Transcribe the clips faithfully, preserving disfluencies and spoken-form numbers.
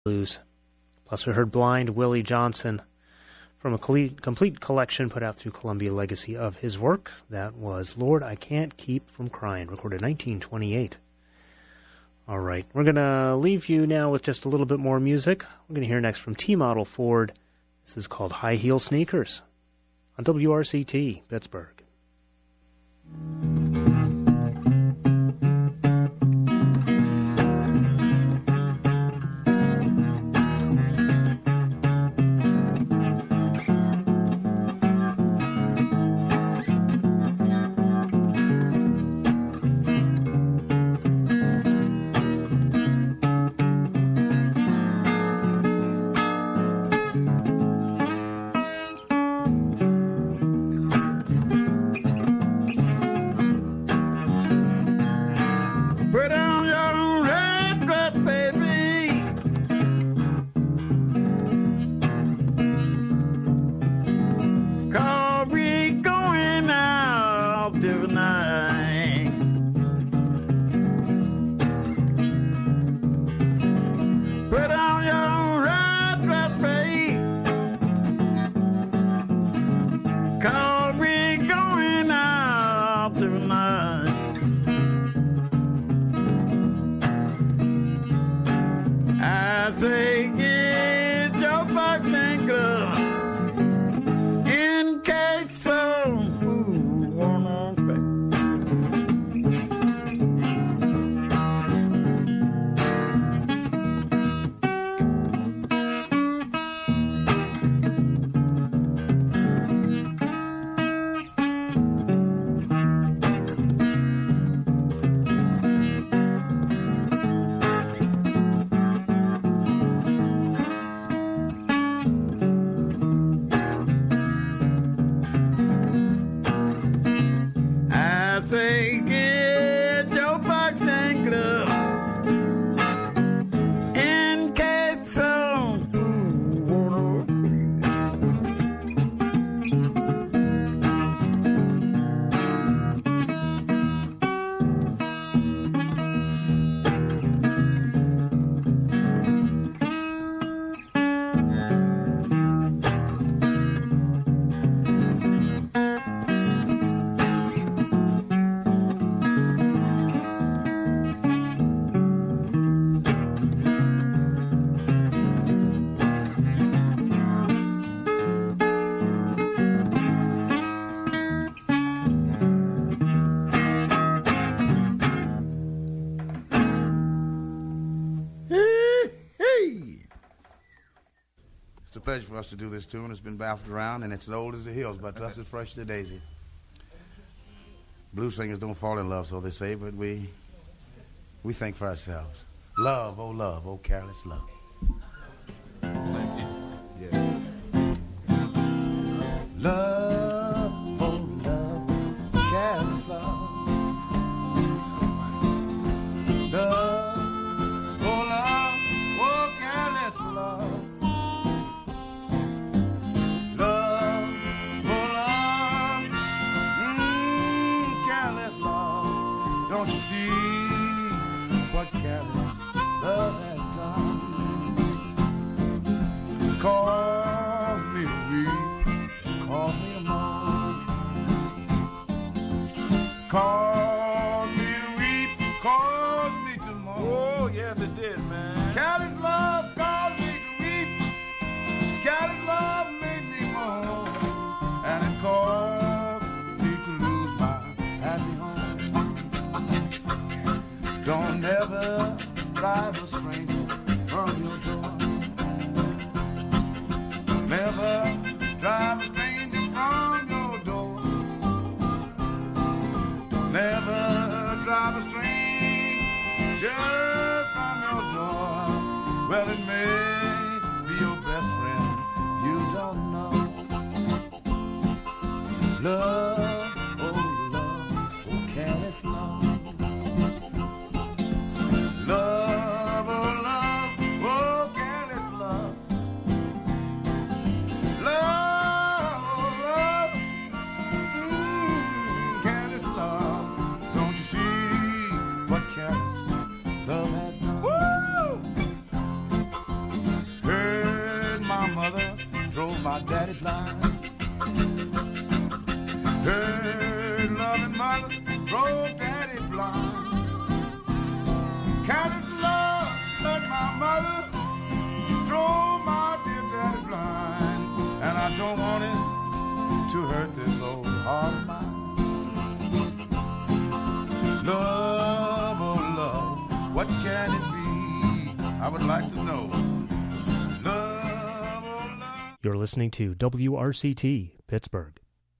Blues. Plus we heard Blind Willie Johnson from a complete collection put out through Columbia Legacy of his work. That was Lord, I Can't Keep From Crying, recorded nineteen twenty-eight. All right, we're going to leave you now with just a little bit more music. We're going to hear next from T-Model Ford. This is called High Heel Sneakers on W R C T, Pittsburgh. Pleasure for us to do this tune. It's been bounced around, and it's as old as the hills, but to us it's fresh as a daisy. Blues singers don't fall in love, so they say, but we we think for ourselves. Love, oh love, oh careless love. Thank you. Yeah. Love, oh love, careless love. Love, oh love, oh careless love. Don't you see what careless love has done? Cause me to weep, cause me to mourn. Cause me to weep, cause me to mourn. Oh, yes it did, man. Careless love caused me to weep. Careless love made me mourn. And it caused me to lose my happy home. Don't ever drive a stranger from your door. Don't ever drive a stranger from your door. Don't ever drive a stranger from your door. Well, it may be your best friend you don't know. Love, oh love, oh careless love. Love, oh love, oh careless love. Love, oh love, mm, careless love. Don't you see what careless love has done? Woo! drove my daddy blind. Her loving mother drove daddy blind. Careless love hurt my mother, drove my dear daddy blind. And I don't want it to hurt this old heart of mine. Love, oh love, what can it be? I would like to know. Love, oh love. You're listening to W R C T, Pittsburgh.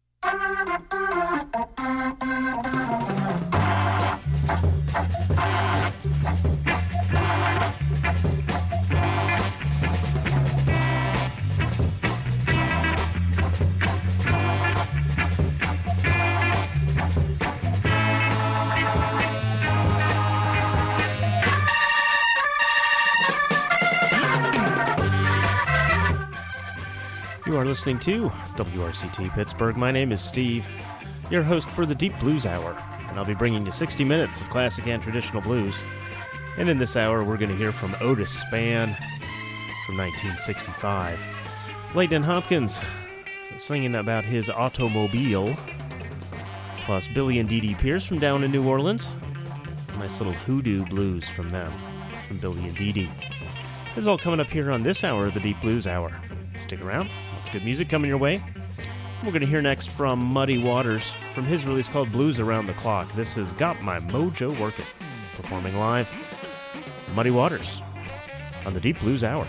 You are listening to W R C T Pittsburgh. My name is Steve, your host for the Deep Blues Hour, and I'll be bringing you sixty minutes of classic and traditional blues. And in this hour, we're going to hear from Otis Spann from nineteen sixty-five. Leighton Hopkins singing about his automobile, plus Billy and Dee Dee Pierce from down in New Orleans. A nice little hoodoo blues from them, from Billy and Dee Dee. This is all coming up here on this hour of the Deep Blues Hour. Stick around. Lots of good music coming your way. We're going to hear next from Muddy Waters from his release called Blues Around the Clock. This has Got My Mojo Working, performing live. Muddy Waters on the Deep Blues Hour.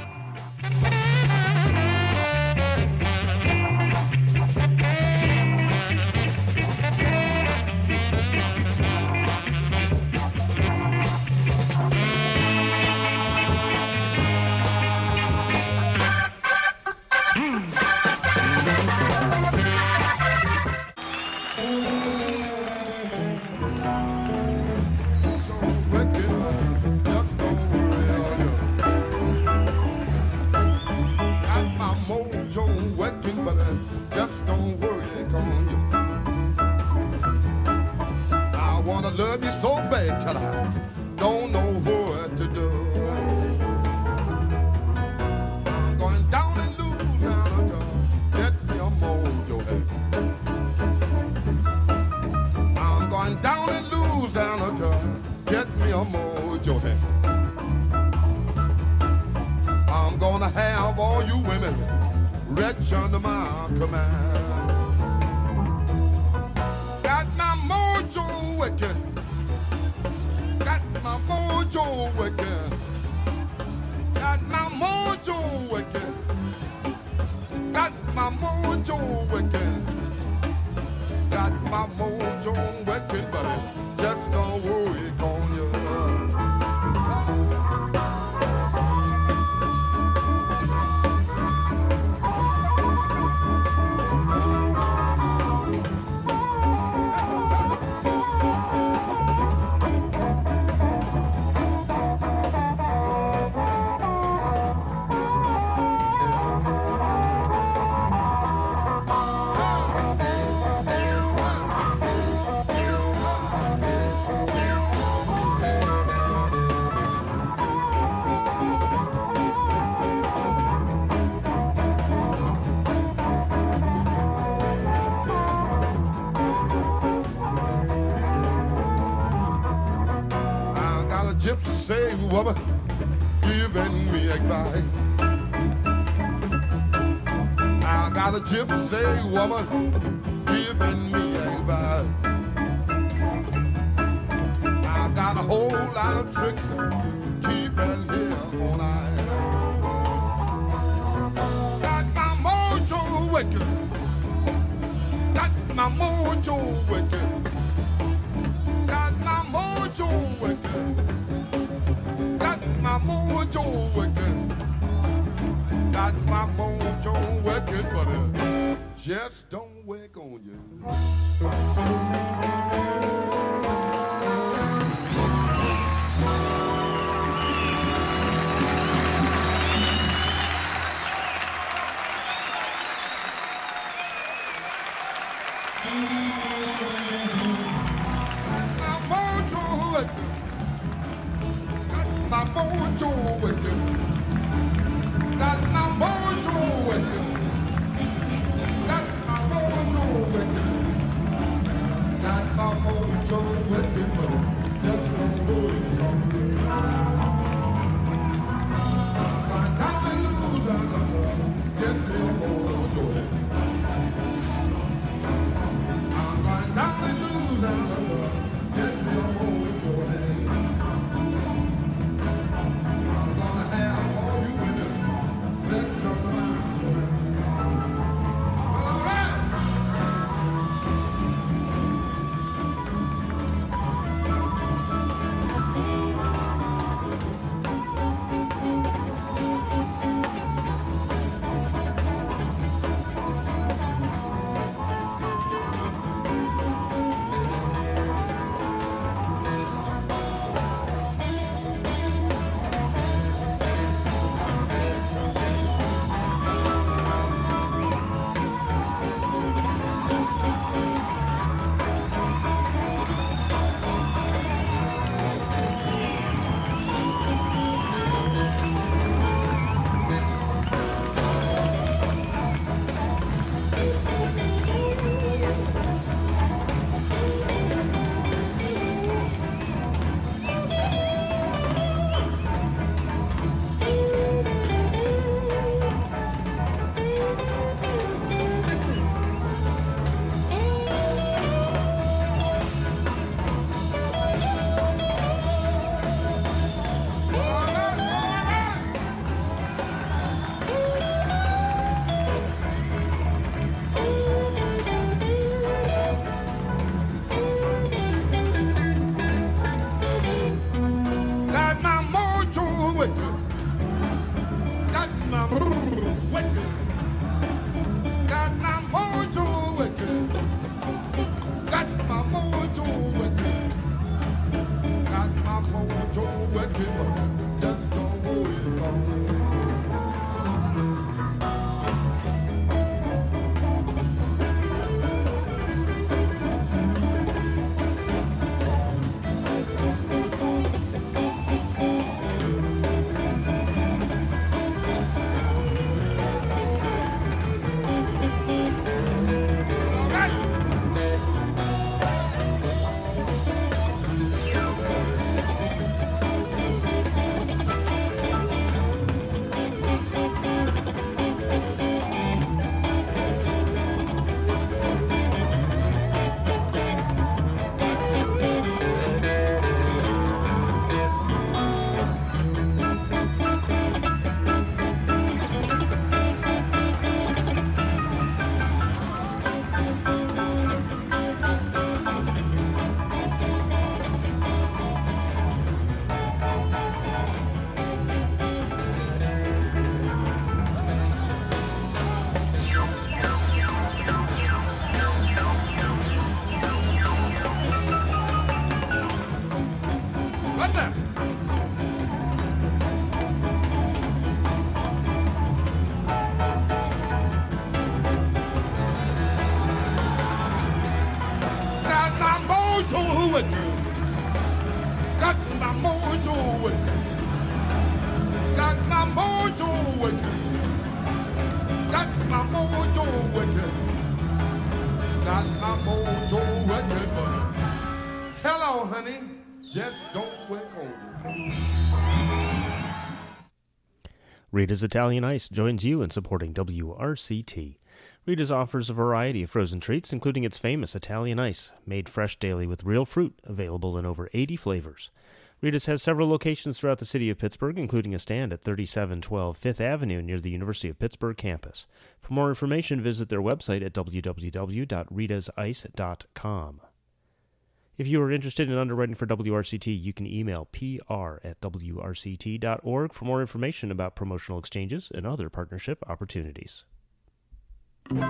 Say, woman, giving me advice. I got a gypsy woman giving me advice. I got a whole lot of tricks keeping here on eye. Got my mojo wicked. Got my mojo wicked. Got my mojo wicked. My mojo working, got my mojo working, but it just don't work on you. My mojo working, got my mojo working, my wicked. Got my mojo wicked. Got my mojo wicked. Got my mojo wicked, but just don't worry about it. Rita's Italian Ice joins you in supporting W R C T. Rita's offers a variety of frozen treats, including its famous Italian Ice, made fresh daily with real fruit, available in over eighty flavors. Rita's has several locations throughout the city of Pittsburgh, including a stand at thirty-seven twelve Fifth Avenue near the University of Pittsburgh campus. For more information, visit their website at w w w dot ritas ice dot com. If you are interested in underwriting for W R C T, you can email p r at w r c t dot org for more information about promotional exchanges and other partnership opportunities. You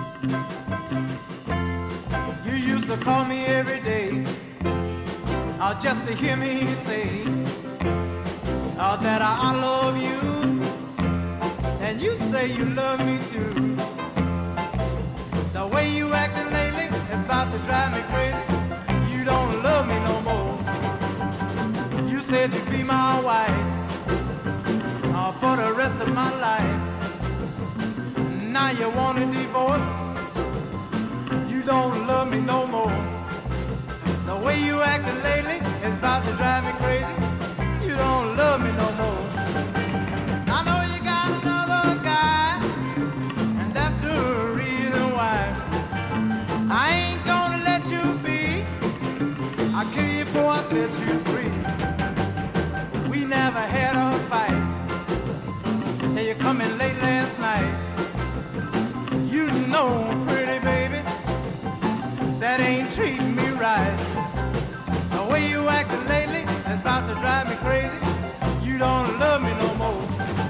used to call me every day, uh, just to hear me say uh, that I, I love you, and you'd say you love me too. The way you acting lately is about to drive me crazy. You don't love me no more. You said you'd be my wife uh, for the rest of my life. Now you want a divorce. You don't love me no more. The way you acting lately is about to drive me crazy. You don't love me no more. I know you got another guy, and that's the reason why I ain't gonna let you be. I'll kill you before I set you free. We never had a fight till you come in late last night. You know, pretty baby, that ain't treating me right. The way you acting lately is about to drive me crazy. You don't love me no more.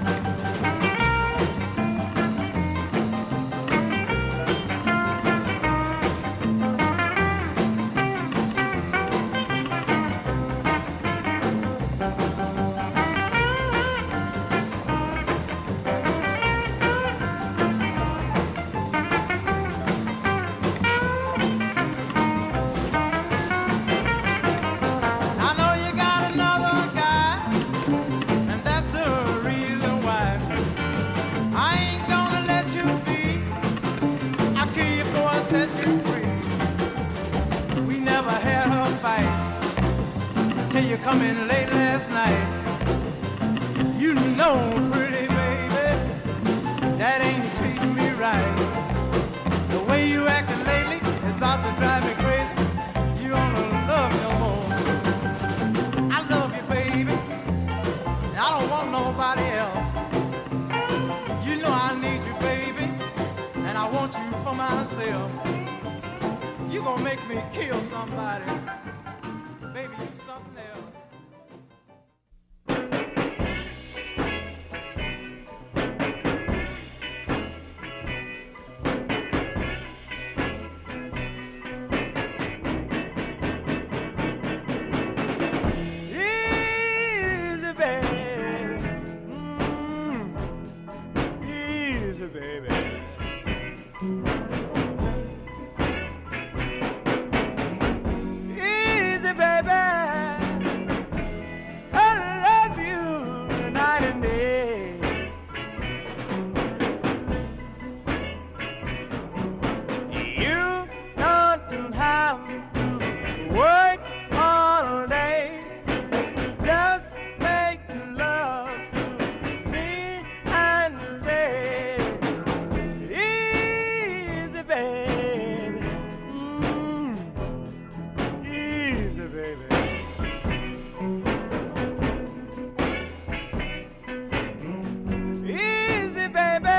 Coming late last night. You know, pretty baby, that ain't treating me right. The way you acting lately is about to drive me crazy. You don't love me no more. I love you, baby, and I don't want nobody else. You know I need you, baby, and I want you for myself. You gonna make me kill somebody. Baby, you something else. baby. Easy, baby. I love you night and day. You don't have to work all day. Just make love to me and say, easy, baby. Mm, easy, baby. Easy, baby.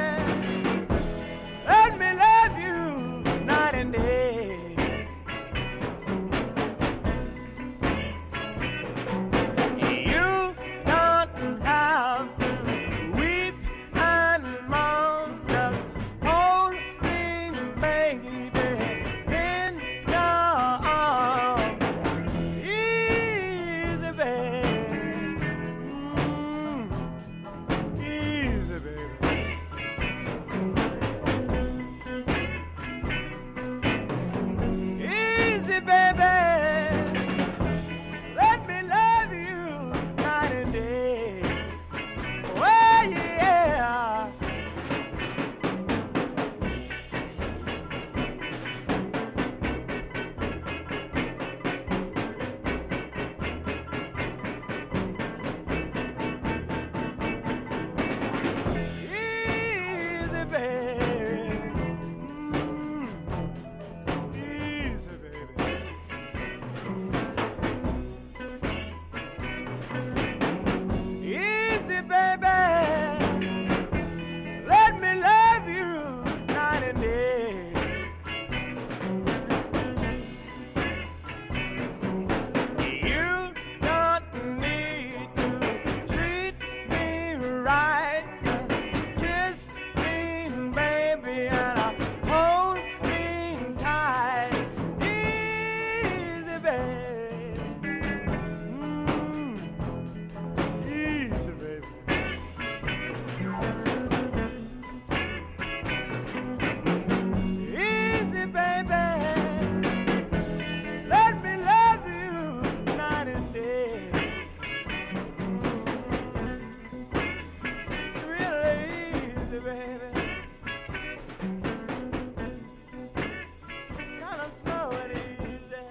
Let me love you night and day. You don't have to weep and moan. Just hold me, baby, in your arms. Easy, baby. Mm, easy, baby. Easy, baby. Let me love you night and day. Oh, yeah. Easy, baby. Mm, easy, baby. Easy, baby. Let me love you night and day. You don't need to treat me right. Kiss me, baby, and uh, hold me tight. Easy, baby. Mm, easy, baby. Easy, baby. Let me love you night and day. Really easy, baby. Kind of slow and easy.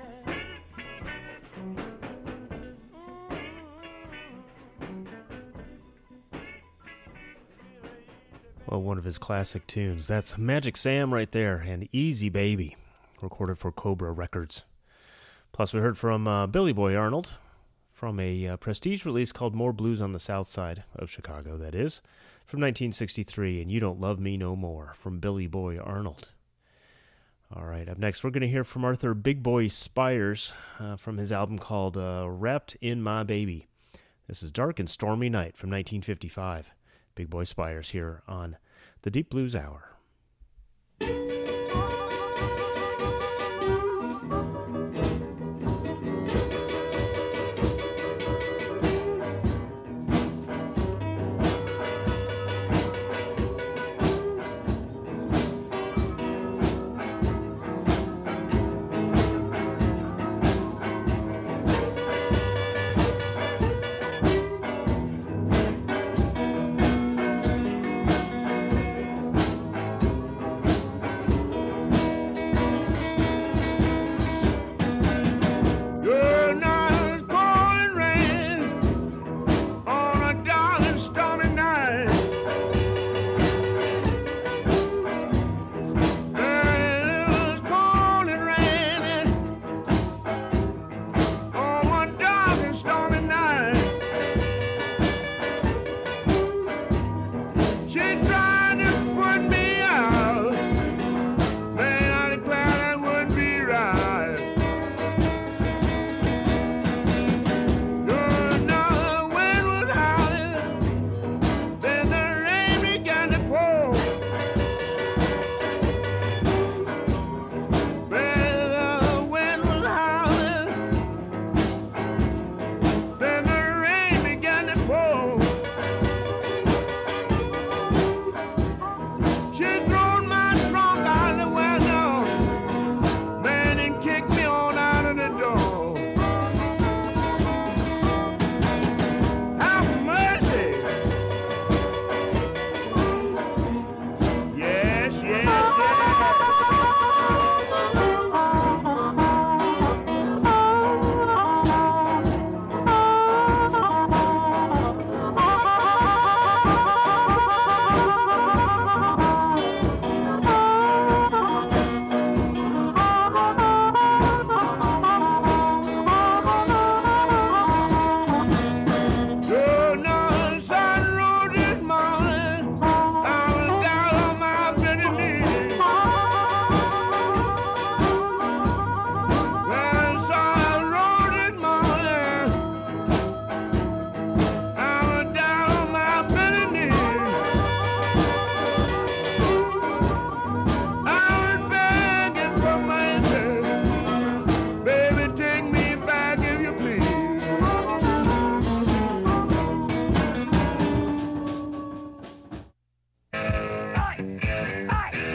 Well, one of his classic tunes. That's Magic Sam right there, and Easy Baby, recorded for Cobra Records. Plus, we heard from uh, Billy Boy Arnold from a uh, prestige release called More Blues on the South Side of Chicago, that is, from nineteen sixty-three, and You Don't Love Me No More from Billy Boy Arnold. All right, up next, we're going to hear from Arthur Big Boy Spires uh, from his album called uh, Wrapped in My Baby. This is Dark and Stormy Night from nineteen fifty-five. Big Boy Spires here on the Deep Blues Hour.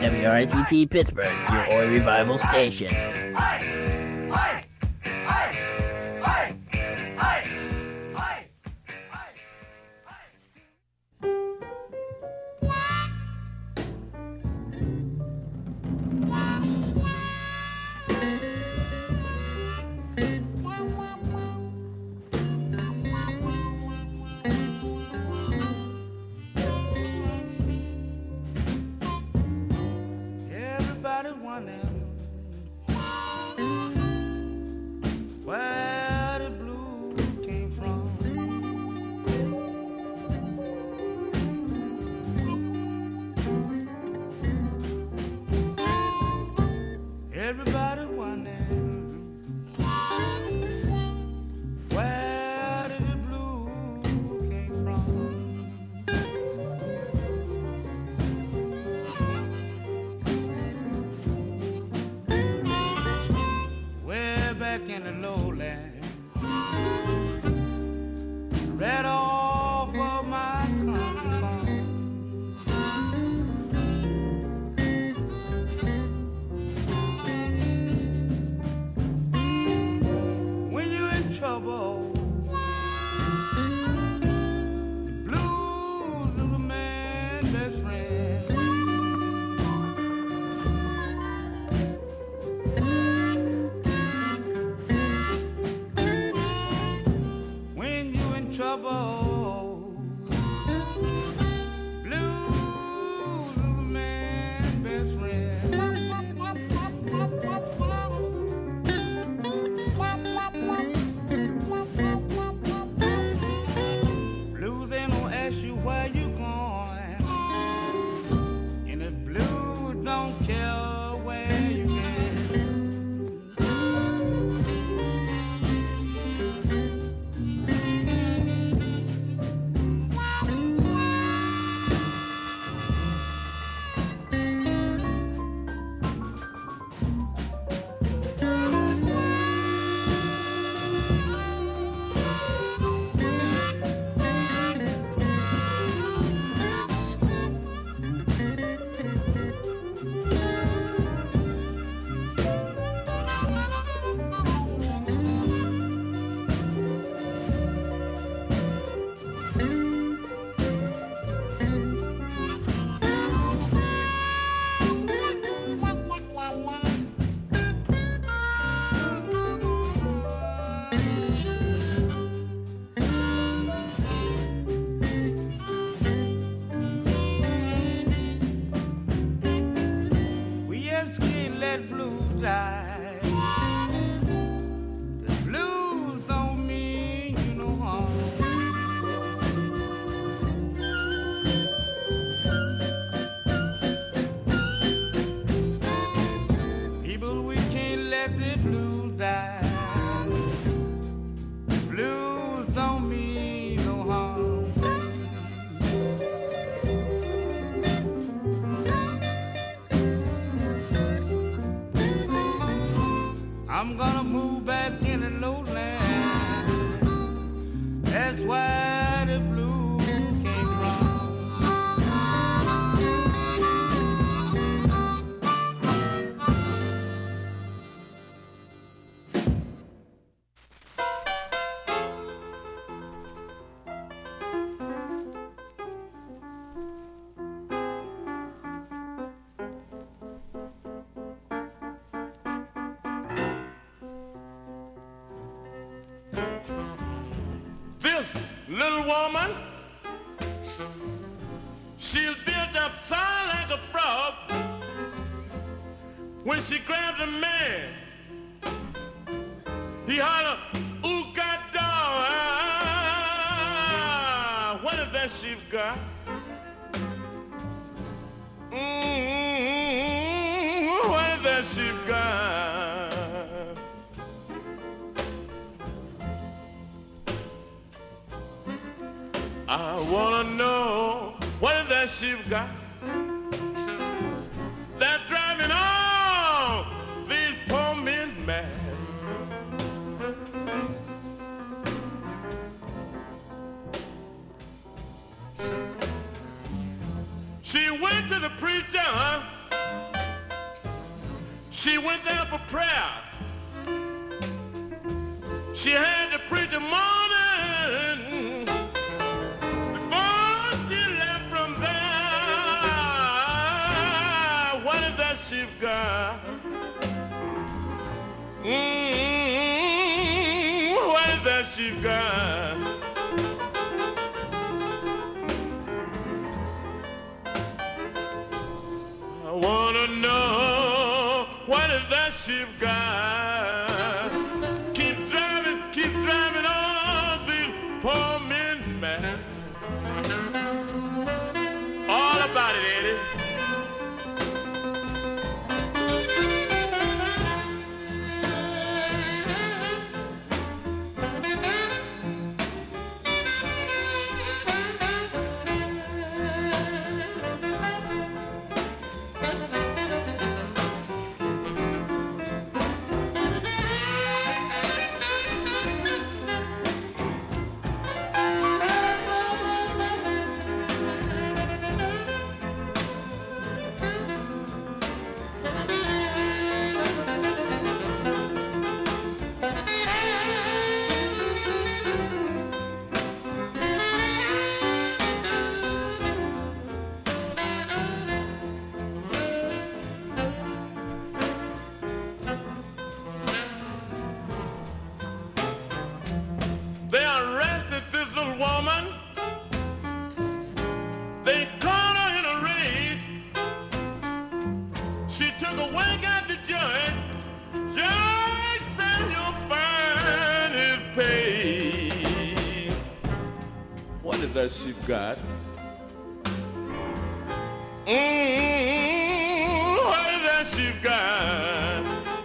W R I C P Pittsburgh, your Oi Revival station. Everybody wondering where the blues came from. Everybody wondering where did the blues came from. Way back in the lowland, right off of my country farm. When you're in trouble, the blues is a man's best friend. When you're in trouble, blues is a man's best friend. Blues ain't gonna ask you where you going, and the blues don't care where you been. We just can't let blues die. The blues don't mean you no harm. People, we can't let the blues die. The blues don't mean no harm. I'm gonna move back in the lowland. That's where the blues came from. This little woman, she's built up sound like a frog. When she grabs a man, he holler, ooh, God, dog. Ah, what is that she's got? Mm-hmm, what is that she's got? I wanna know what is that she's got that's driving all these poor men mad. She went to the preacher, huh? She went there for prayer. She had to preach the morning before she left from there. What is that she's got? Mm-hmm. What is that she's got? I wanna know what is that she's got. Keep driving, keep driving all these poor men mad. All about it, Eddie. They arrested this little woman. They caught her in a raid. She took a whack at the judge. Judge said your fine is paid. What is that she got? Mm-hmm. What is that she got?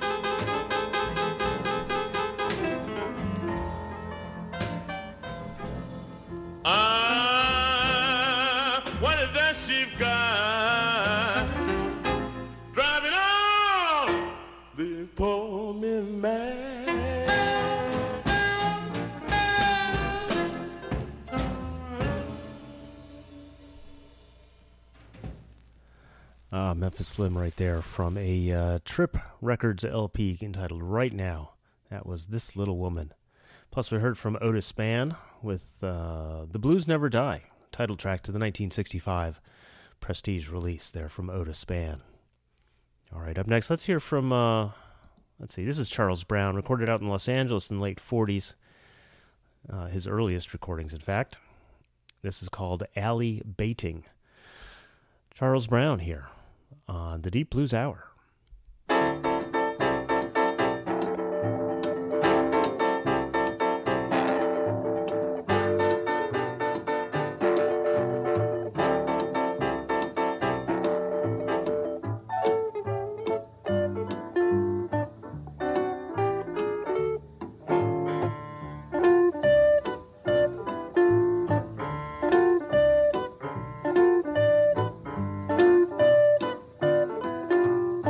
Ah, what is that she's got? Driving on this poor man mad. Ah, Memphis Slim right there from a uh, Trip Records L P entitled Right Now. That was This Little Woman. Plus, we heard from Otis Spann with uh, The Blues Never Die, title track to the nineteen sixty-five Prestige release there from Otis Spann. All right, up next, let's hear from, uh, let's see, this is Charles Brown, recorded out in Los Angeles in the late forties, uh, his earliest recordings, in fact. This is called Alley Baiting. Charles Brown here on the Deep Blues Hour. Thank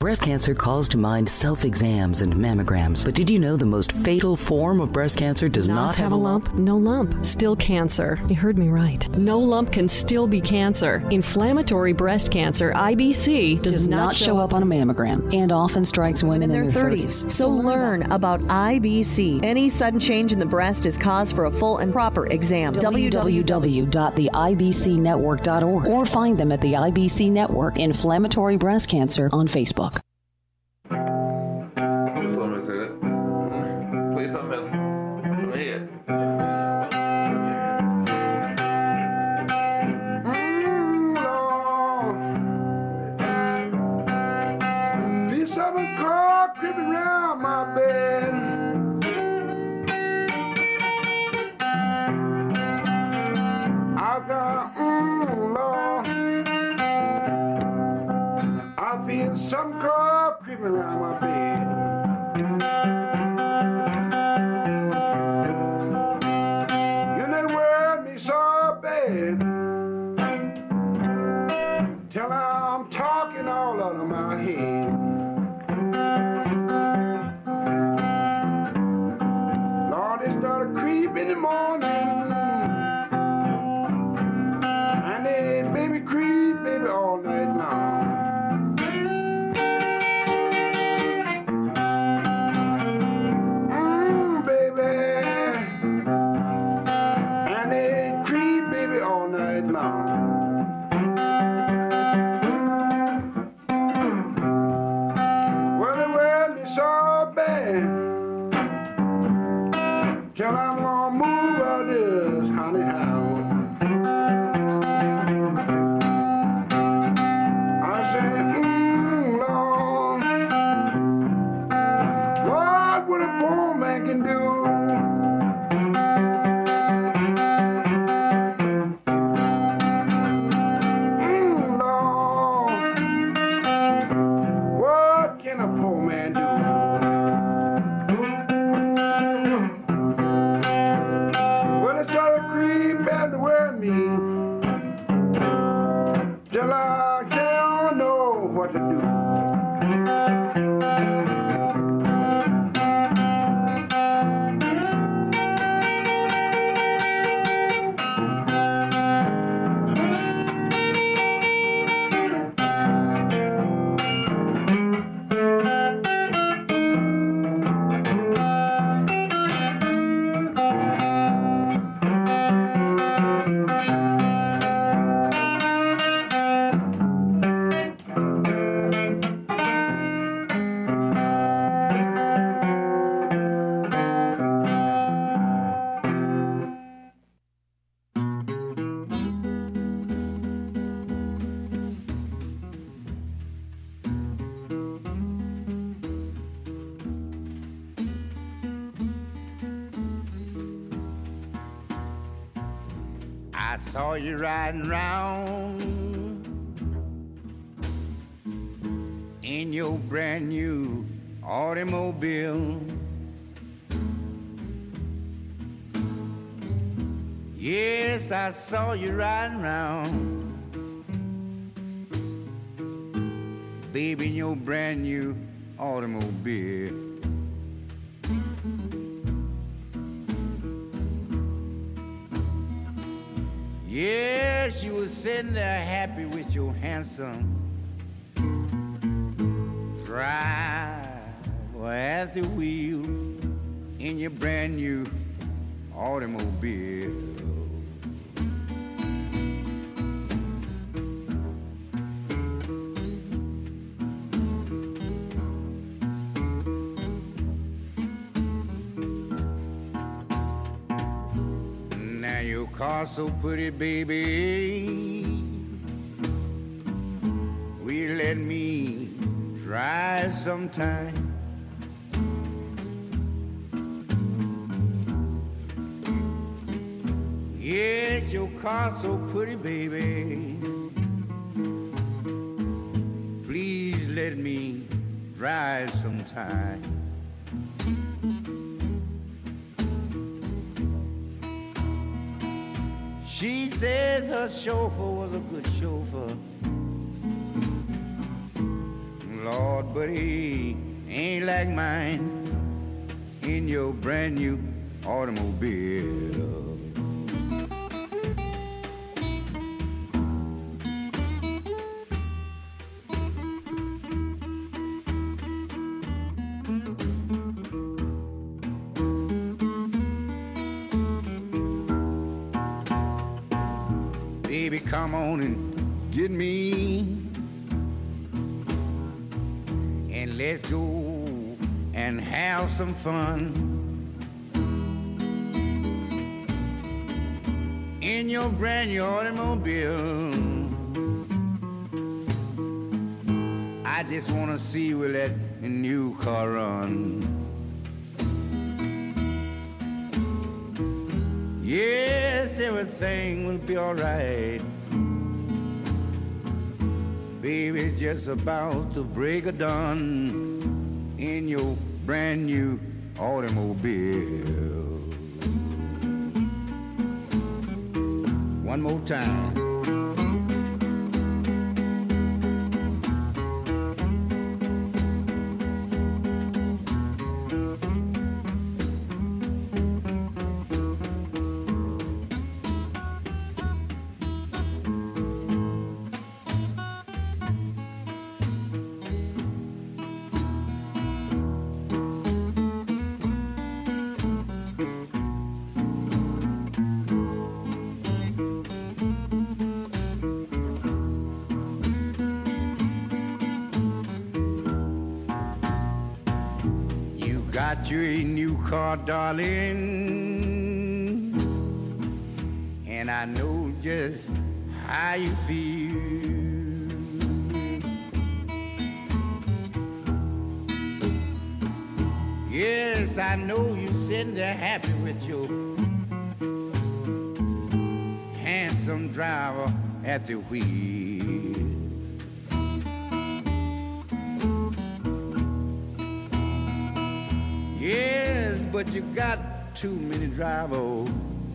Breast cancer calls to mind self-exams and mammograms. But did you know the most fatal form of breast cancer does not, not have a lump? lump? No lump. Still cancer. You heard me right. No lump can still be cancer. Inflammatory breast cancer, I B C, does, does not, not show up on a mammogram and often strikes women in, in their thirties. thirties. So learn about I B C. Any sudden change in the breast is cause for a full and proper exam. w w w dot the i b c network dot org or find them at the I B C Network Inflammatory Breast Cancer on Facebook. Seven car creeping around my bed. I got, mm, Lord, I feel some car creeping around my bed. You know the world me so bad. Till I'm talking all out of my head. Creep in the morning, and then baby creep, baby all night long. Mmm, baby, and then creep, baby all night long. Well, the world is so bad. Till I'm gonna move out this honey house. I say, mmm, Lord, Lord, what a poor man can do. Mmm, Lord, what can a poor man do? Till I can't know what to do. I saw you riding round in your brand new automobile. Yes, I saw you riding round, baby, in your brand new automobile. Yes, you were sitting there happy with your handsome driver at the wheel in your brand new automobile. Now your car's so pretty, baby, will you let me drive sometime? Yes, your car's so pretty, baby, please let me drive sometime. She says her chauffeur was a good chauffeur, Lord, but he ain't like mine in your brand new automobile. Baby, come on and get me, and let's go and have some fun in your brand new automobile. I just want to see you let a new car run. Yes, everything will be all right. Baby, just about to break of dawn in your brand new automobile. One more time. Got you a new car, darling, and I know just how you feel. Yes, I know you're sitting there happy with your handsome driver at the wheel. Yes, but you got too many drivers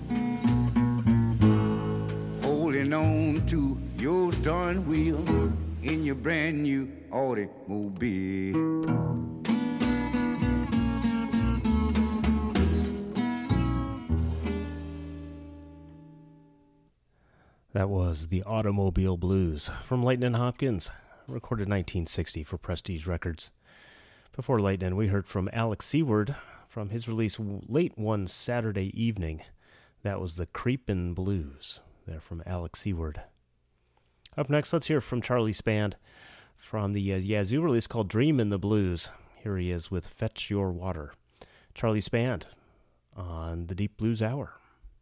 holding on to your steering wheel in your brand new automobile. That was the Automobile Blues from Lightnin' Hopkins, recorded nineteen sixty for Prestige Records. Before Lightnin', we heard from Alex Seward from his release late one Saturday evening. That was the Creepin' Blues, there from Alex Seward. Up next, let's hear from Charlie Spand from the uh, Yazoo release called Dreamin' the Blues. Here he is with Fetch Your Water. Charlie Spand on the Deep Blues Hour.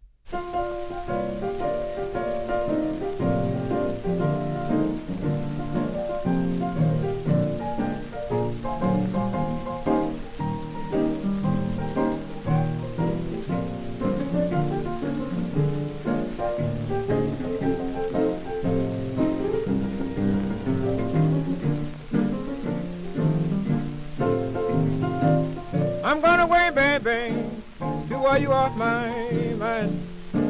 I'm gonna away, baby, to where you off my mind.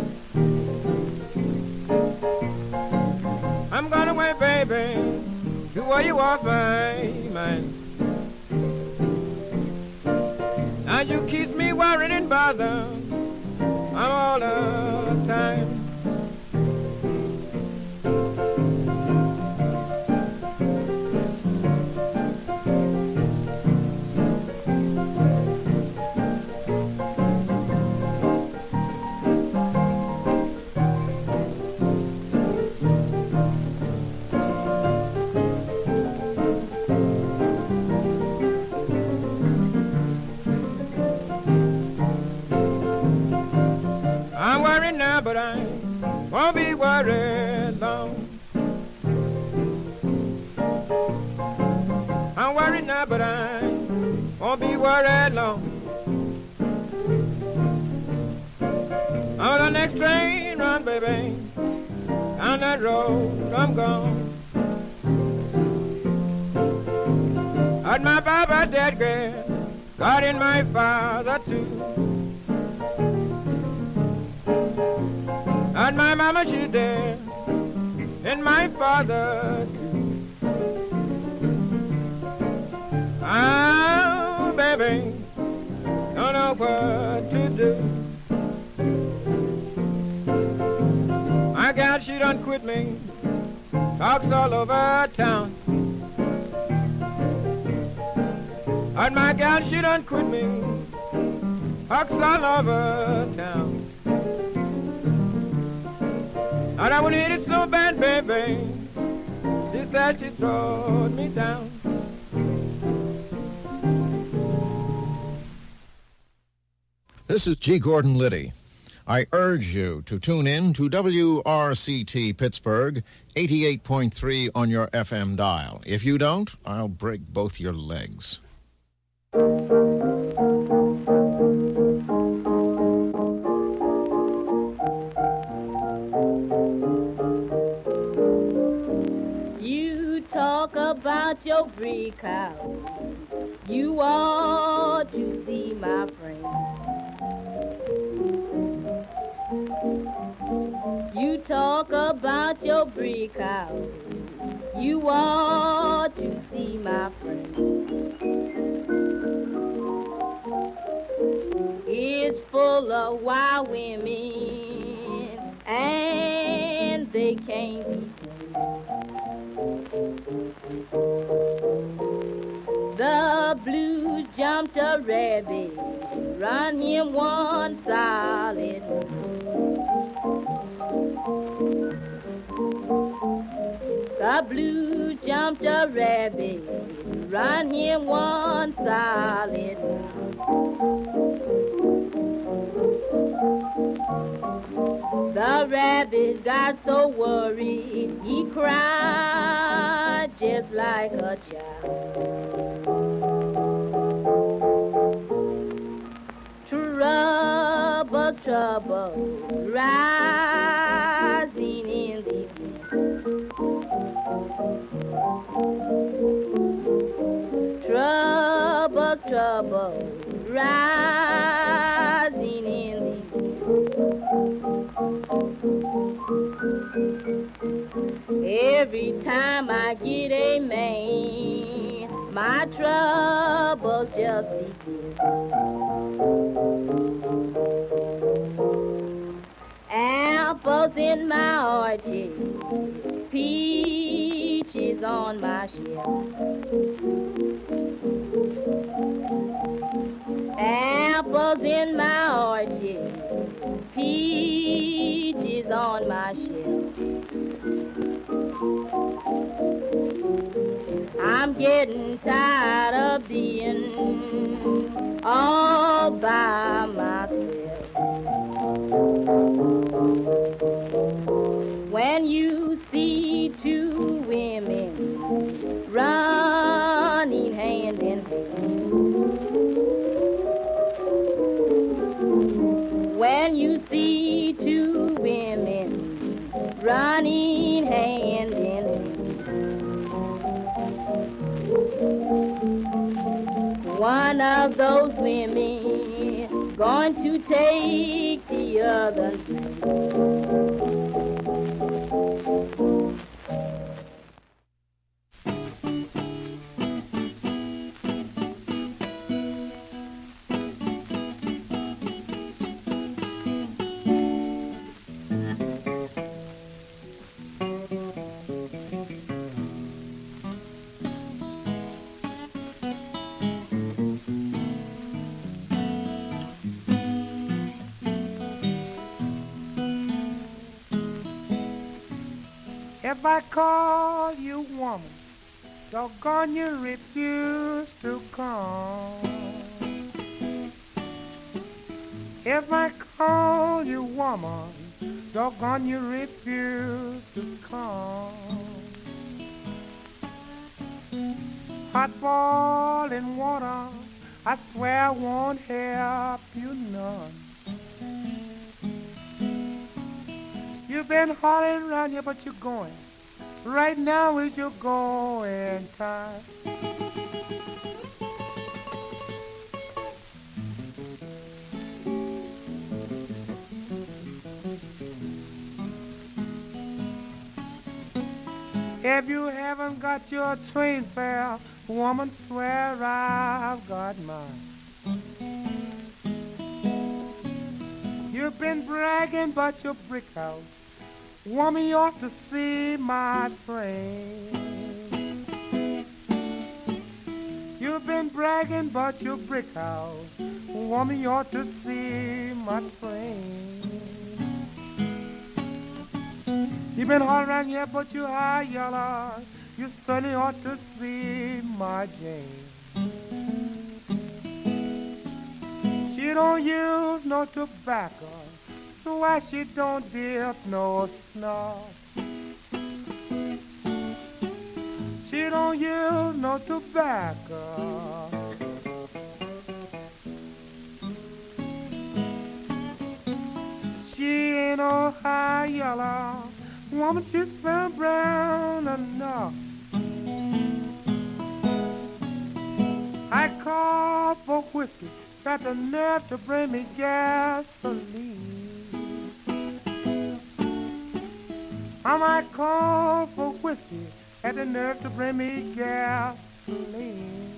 I'm gonna away, baby, to where you off my mind. Now you keep me worried and bothered, I'm all the time. But I won't be worried long. I'm worried now, but I won't be worried long. On the next train run, baby, down that road I'm gone. Heard my Baba dead girl, God and my father too. And my mama, she dead, and my father too. done quit me. Talks all over town. And my gal, she done quit me. Talks all over town. And I wanted it so bad, baby. She said she throwed me down. This is G. Gordon Liddy. I urge you to tune in to W R C T Pittsburgh, eighty-eight point three on your F M dial. If you don't, I'll break both your legs. You talk about your brick house. You ought to see my friend. You talk about your brick house. You ought to see my friend. It's full of wild women, and they can't be tamed. The blues jumped a rabbit, run him one solid hole. The blue jumped a rabbit, run him one solid hole. The rabbit got so worried, he cried just like a child. Trouble, trouble, rising in the wind. Trouble, trouble, rising in the wind. Every time I get a man, my troubles just begin. Apples in my orchard, peaches on my shelf. Apples in my orchard, peaches on my shelf. I'm getting tired of being all by myself. When you see two women running hand in hand, when you see two women running hand in hand, one of those women going to take the other's place. If I call you woman, doggone you refuse to come. If I call you woman, doggone you refuse to come. Hot boiling water, I swear won't help you none. You've been hollering around here, but you're going. Right now is your going time. If you haven't got your train fare, woman, swear I've got mine. You've been bragging about your brick house. Woman, you ought to see my friend. You've been bragging about your brick house. Woman, you ought to see my friend. You've been hard around here, but you high yellow. You certainly ought to see my Jane. She don't use no tobacco, so why she don't dip no snuff? She don't use no tobacco. She ain't no high yellow. Woman, she's been brown enough. I call for whiskey, got the nerve to bring me gasoline. I might call for whiskey, got the nerve to bring me gasoline.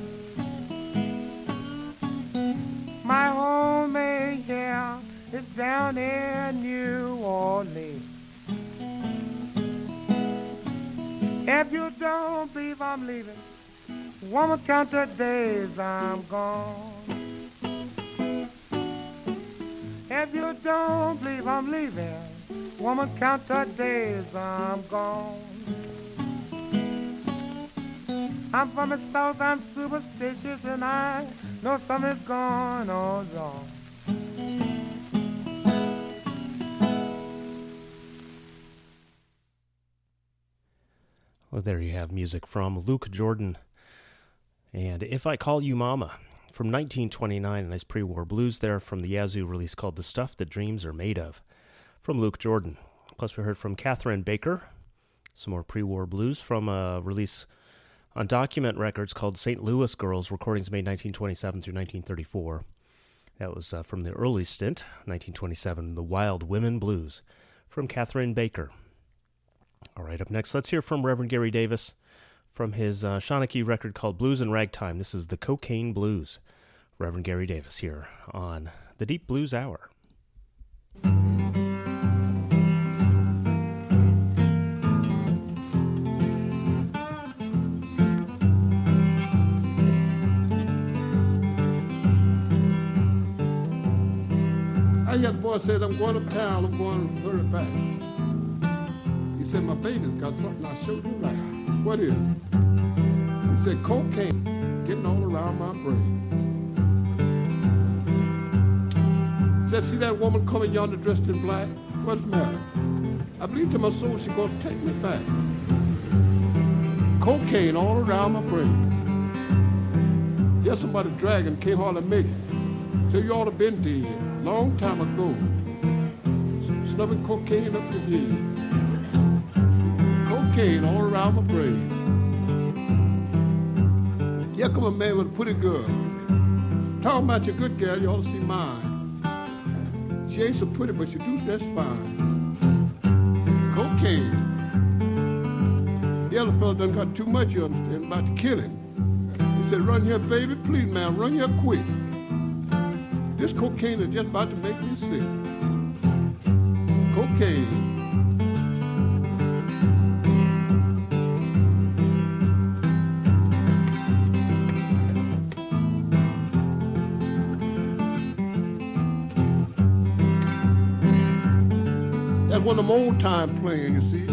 My homemade hair is down in New Orleans. If you don't believe I'm leaving, woman, count the days I'm gone. If you don't believe I'm leaving, woman, count the days I'm gone. I'm from the south, I'm superstitious, and I know something's going on wrong. Well, there you have music from Luke Jordan and If I Call You Mama from nineteen twenty-nine, a nice pre-war blues there from the Yazoo release called The Stuff That Dreams Are Made Of from Luke Jordan. Plus we heard from Catherine Baker, some more pre-war blues from a release on Document Records called Saint Louis Girls, recordings made nineteen twenty-seven through nineteen thirty-four. That was uh, from the early stint, nineteen twenty-seven, The Wild Women Blues from Catherine Baker. All right, up next, let's hear from Reverend Gary Davis from his uh, Shawnee record called Blues and Ragtime. This is the Cocaine Blues. Reverend Gary Davis here on the Deep Blues Hour. I hear the boy said, I'm going uptown, I'm going to hurry back. He said, my baby's got something I showed you like. What is it? He said, cocaine getting all around my brain. He said, see that woman coming yonder dressed in black? What's the matter? I believe to my soul she's going to take me back. Cocaine all around my brain. Yes, somebody dragging, can't hardly make it. So you ought to been dead, long time ago. Snuffing cocaine up your head. Cocaine all around my brain. Here come a man with a pretty girl. Talking about your good girl, you ought to see mine. She ain't so pretty, but she do that spine. Cocaine. The other fella done got too much, you understand, about to kill him. He said, run here, baby, please, man, run here quick. This cocaine is just about to make me sick. Cocaine. That's one of them old time playing, you see.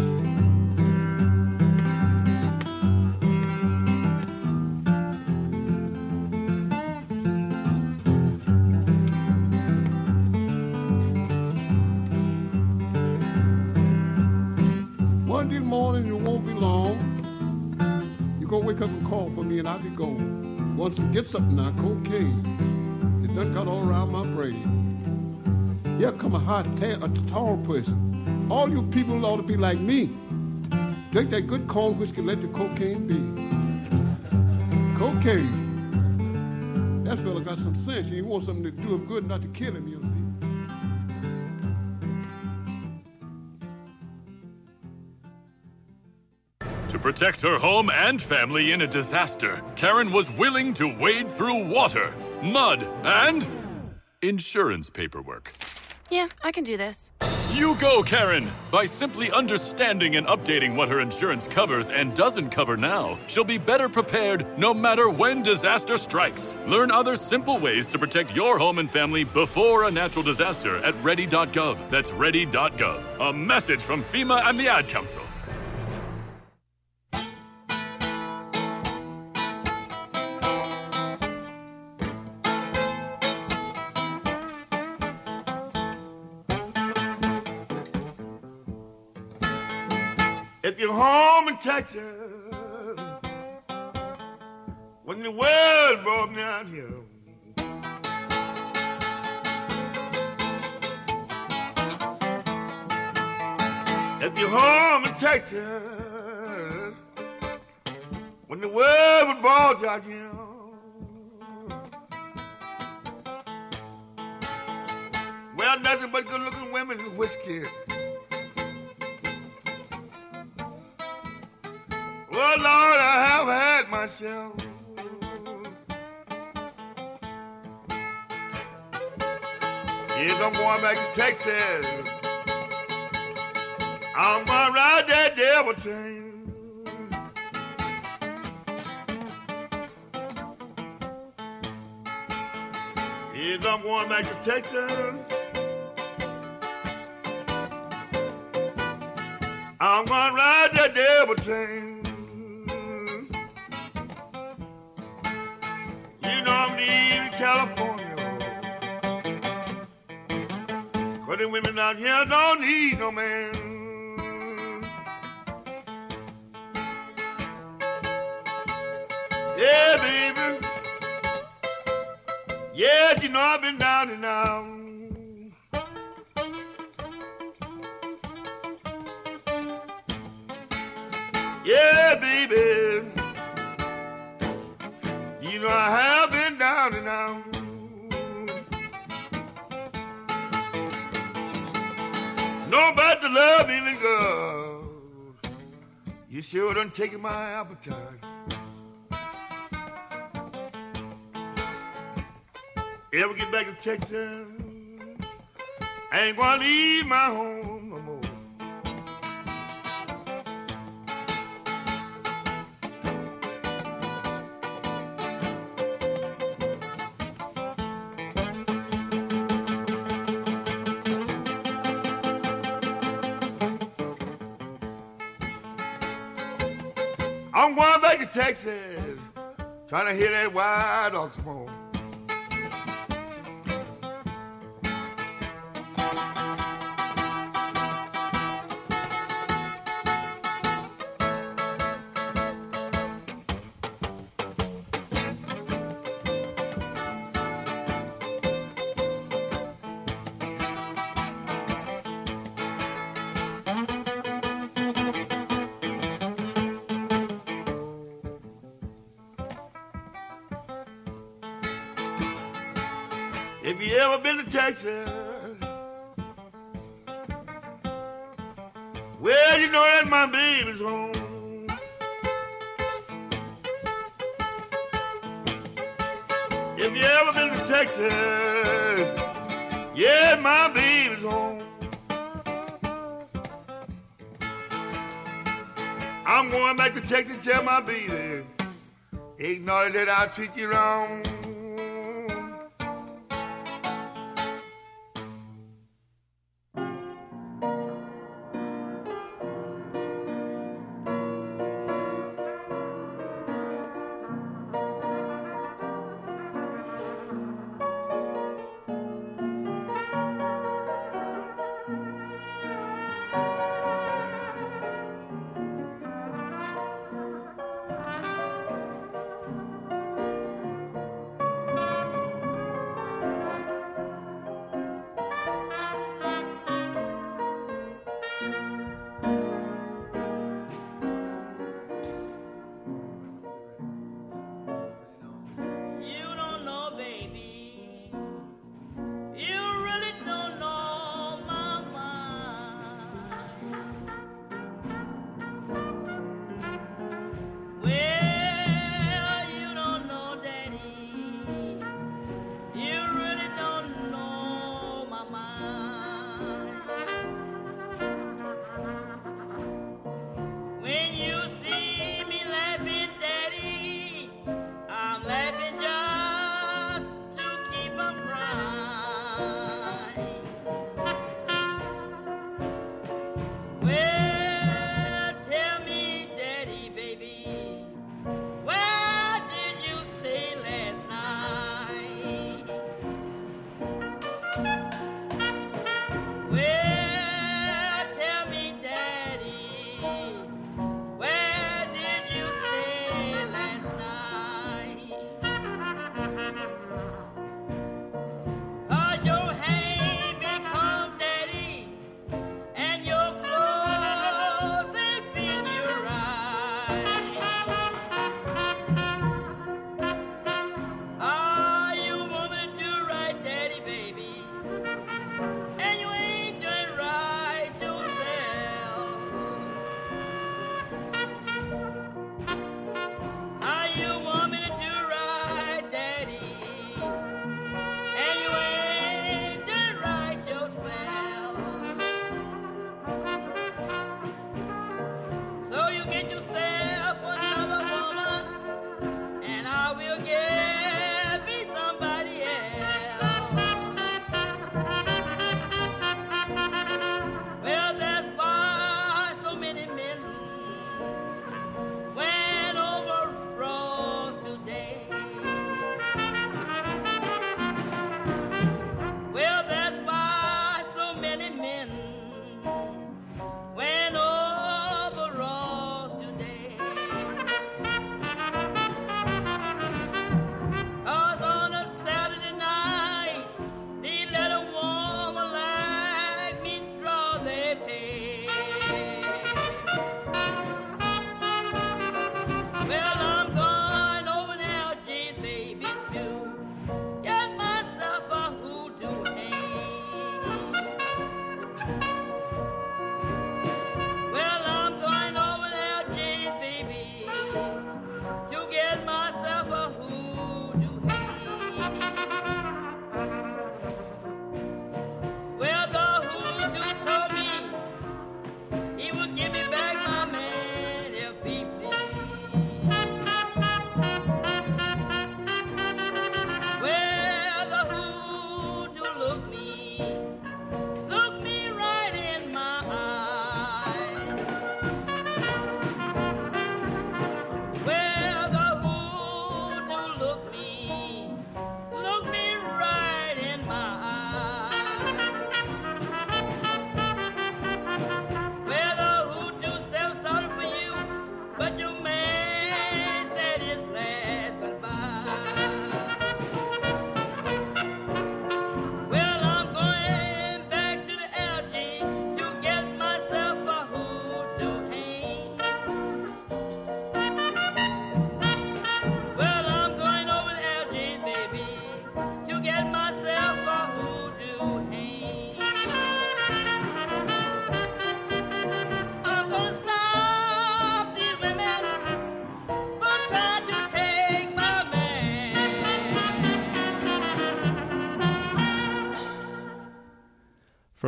Monday morning, you won't be long. You're gonna wake up and call for me and I'll be gone. Want some get something now, cocaine. It done got all around my brain. Here come a hot, ta- a tall person. All you people ought to be like me. Drink that good corn whiskey, let the cocaine be. Cocaine. That fella got some sense. He wants something to do him good, not to kill him, you see. To protect her home and family in a disaster, Karen was willing to wade through water, mud, and insurance paperwork. Yeah, I can do this. You go, Karen! By simply understanding and updating what her insurance covers and doesn't cover now, she'll be better prepared no matter when disaster strikes. Learn other simple ways to protect your home and family before a natural disaster at ready dot gov. That's ready dot gov. A message from FEMA and the Ad Council. If you're home in Texas, when the world brought me out here, if you're home in Texas, when the world was brought out here, well, nothing but good-looking women and whiskey. Well, Lord, I have had myself yes, I'm going back to Texas. I'm gonna ride that devil train. Yes, I'm going back to Texas. I'm gonna ride that devil train. California, 'cause the women out here don't need no man. Yeah, baby. Yeah, you know I've been down and out. Yeah, baby. You know I have been down and out. Nobody love me, nigga. You sure done taken my appetite. Ever get back to Texas, I ain't gonna leave my home no more. I'm going back to Texas, trying to hear that wild dog smoke. If you ever been to Texas, well, you know that my baby's home. If you ever been to Texas, yeah, my baby's home. I'm going back to Texas, tell my baby, ain't naughty that I'll treat you wrong.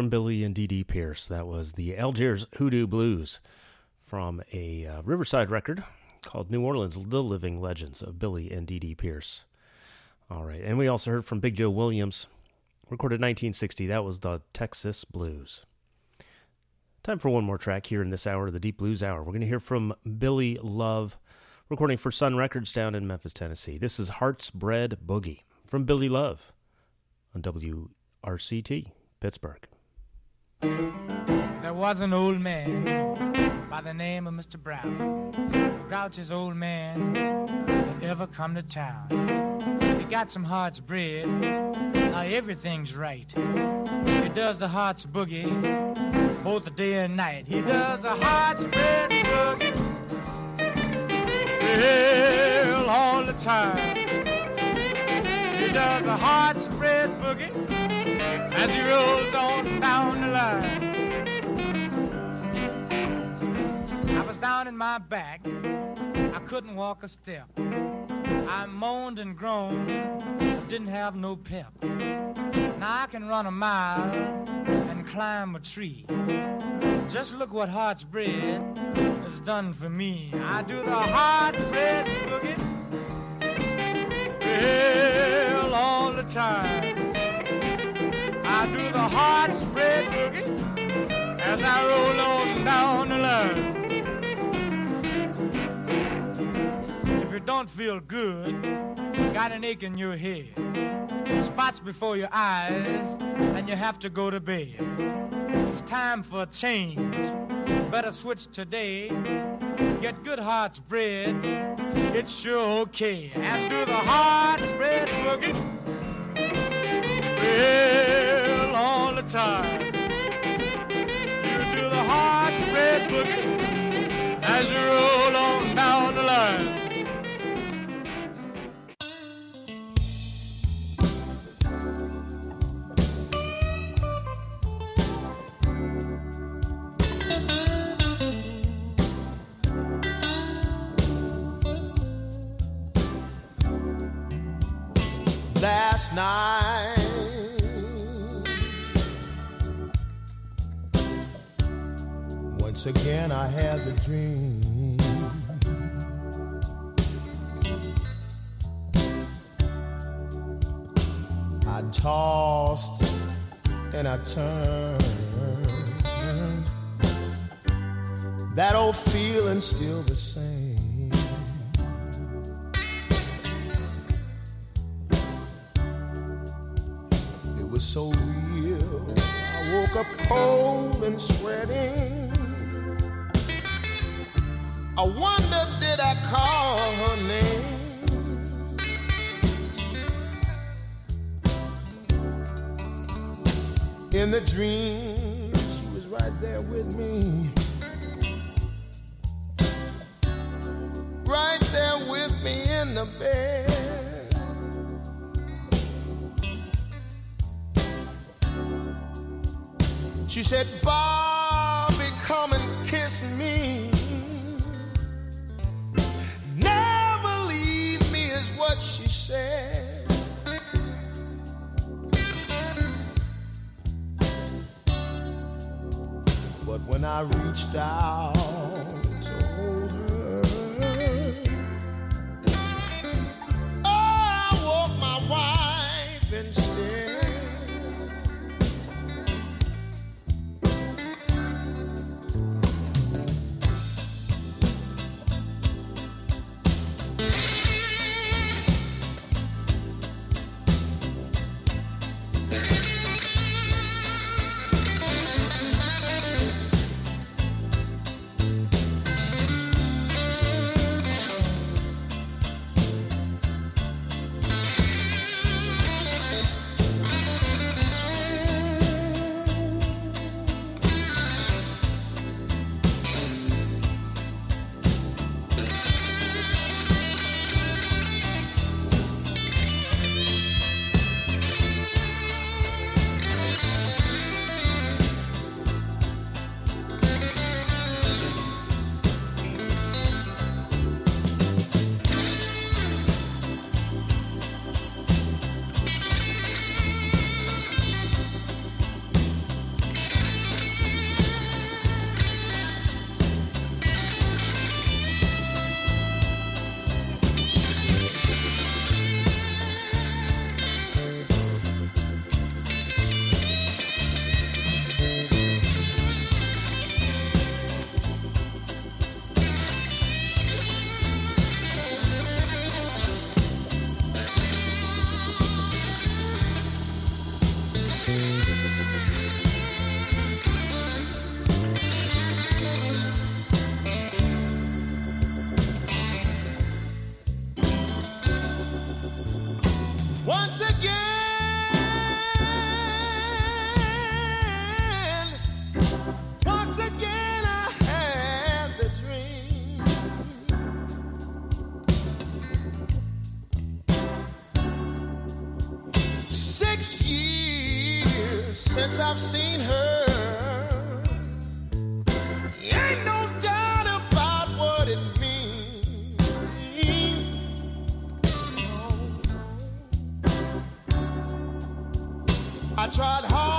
from Billy and Dee Dee Pierce. That was the Algiers Hoodoo Blues from a uh, Riverside record called New Orleans, The Living Legends of Billy and Dee Dee Pierce. All right, and we also heard from Big Joe Williams, recorded nineteen sixty. That was the Texas Blues. Time for one more track here in this hour, the Deep Blues Hour. We're going to hear from Billy Love, recording for Sun Records down in Memphis, Tennessee. This is Heart's Bread Boogie from Billy Love on W R C T, Pittsburgh. There was an old man by the name of Mister Brown, the grouchiest old man that ever come to town. He got some heart's bread, now everything's right. He does the heart's boogie both the day and night. He does the heart's bread boogie well, all the time. He does the heart's bread boogie as he rolls on down the line. I was down in my back, I couldn't walk a step. I moaned and groaned, didn't have no pep. Now I can run a mile and climb a tree. Just look what Heart's Bread has done for me. I do the Heart's Bread boogie well, all the time. I do the Heart's Bread boogie as I roll on down the line. If you don't feel good, got an ache in your head, spots before your eyes, and you have to go to bed. It's time for a change. Better switch today. Get good Heart's Bread. It's sure okay. And do the Heart's Bread boogie well, all the time. You do the Heart's Bread boogie as you roll on down the line. Last night once again I had the dream. I tossed and I turned. That old feeling still the same. It was so real. I woke up cold and sweating. I wonder, did I call her name? In the dream, she was right there with me. Right there with me in the bed. She said, Bobby, come and kiss me. Never leave me is what she said. But when I reached out to hold her, oh, I woke my wife instead. since I've seen her. Ain't no doubt about what it means. I tried hard.